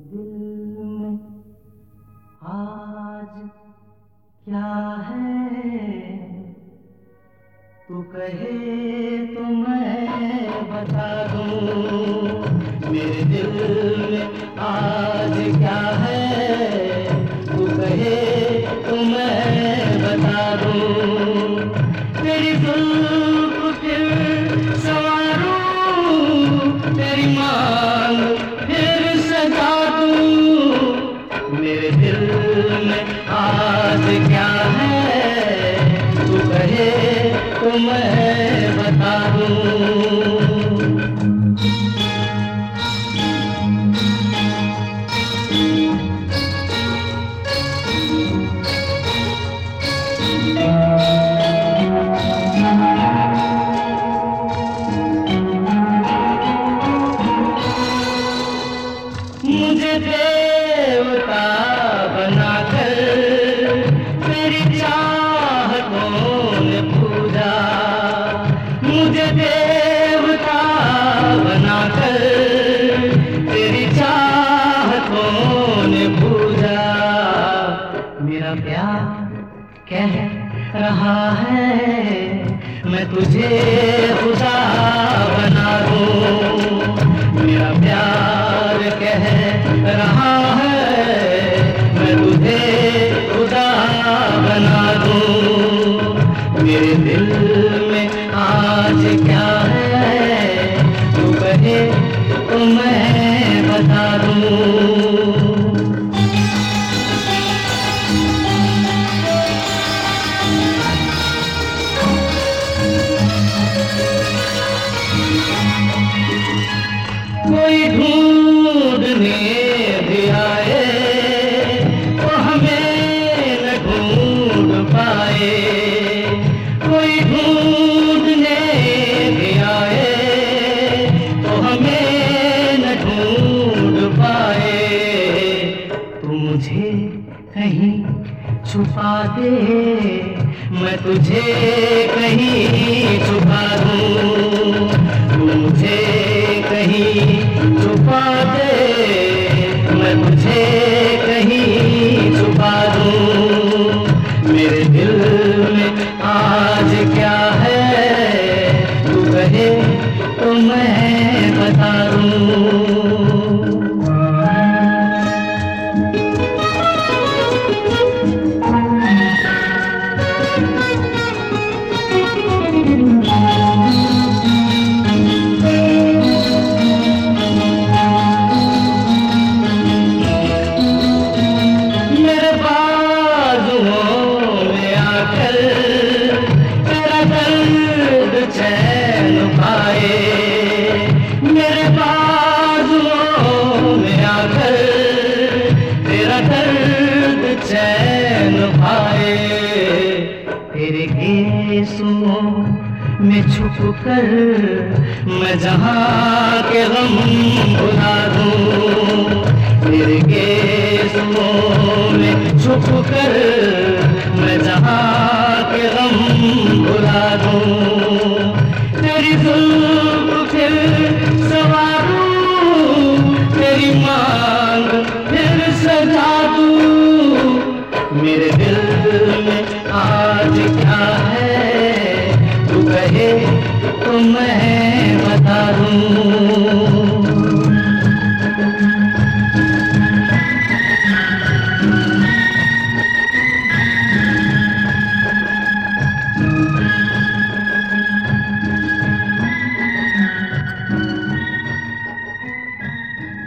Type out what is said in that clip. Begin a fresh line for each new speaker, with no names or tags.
दिल में आज क्या है, तू कहे तो मैं बता दूं। मेरे दिल में आज क्या है, तू कहे तो मैं बता दूं। तेरी जुल्फ फिर संवारूं, तेरी मांग फिर सजा दूं। मेरे दिल में आज क्या है, तू कहे तो मैं बता दूं। मुझे देवता बनाकर तेरी चाहतों ने पूजा। मुझे देवता बनाकर तेरी चाहतों ने पूजा। मेरा प्यार कह रहा है मैं तुझे खुदा बना दूं। मेरा प्यार कह रहा है मैं तुझे खुदा बना दूं। मेरे दिल में आज क्या है, तू कहे तो मैं बता दूं। कोई ढूंढने भी आए तो हमें न ढूंढ पाए। कोई ढूंढने भी आए तो हमें न ढूंढ पाए। तू मुझे कहीं छुपा दे, मैं तुझे कहीं छुपा दूं। तू मुझे कहीं छुपा दे, मैं तुझे कहीं छुपा दूं। मेरे दिल में आज क्या है, तू कहे तो मैं बता दूं। मेरे बाजुओं में आकर तेरा दर्द चैन पाए। तेरे गेसुओं में छुप कर मैं जहां के गम भुला दूं।